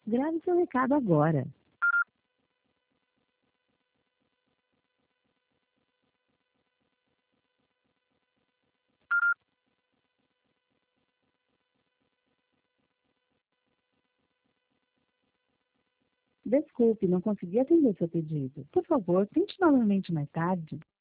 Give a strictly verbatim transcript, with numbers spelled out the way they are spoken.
Grave seu recado agora. Desculpe, não consegui atender seu pedido. Por favor, tente novamente mais tarde.